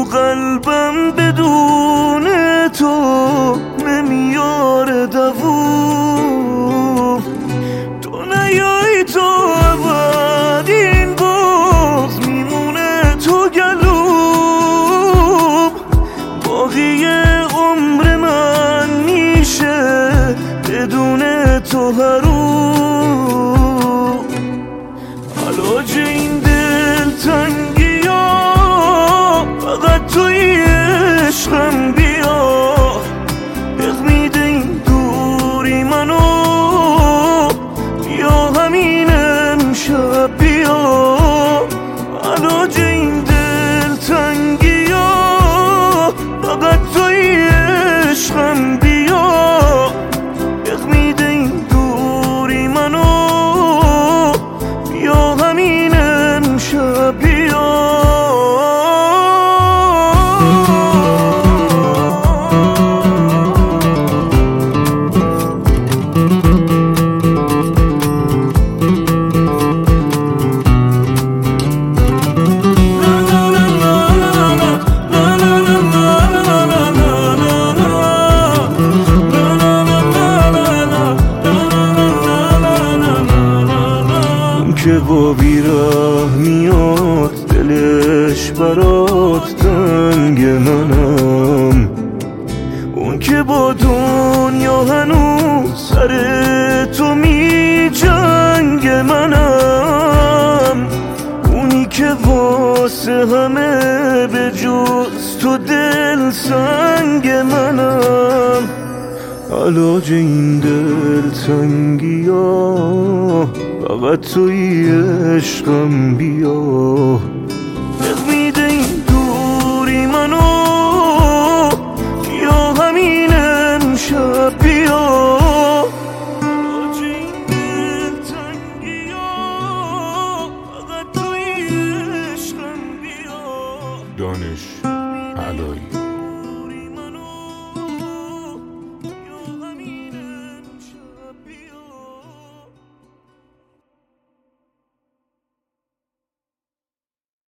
قلبم بدون تو نمیاره دووم. تو نیای تو ابد این باز میمونه تو گلوم. باقی عمر من میشه بدون تو حروم. علاج این دلتنگی ها فقط توی عشقم بیا. دق میده این دوری منو، بیا همین امشب بیا. علاج این دلتنگی ها فقط توی عشقم بیا. دق میده این دوری منو، بیا همین امشب بیا. که با بیره میاد دلش برات تنگ منم. اون که با دنیا هنوز سر تو می جنگ منم. اونی که واسه همه به جز تو دل سنگ منم. علاج این دلتنگی ها فقط توی عشقم بیا.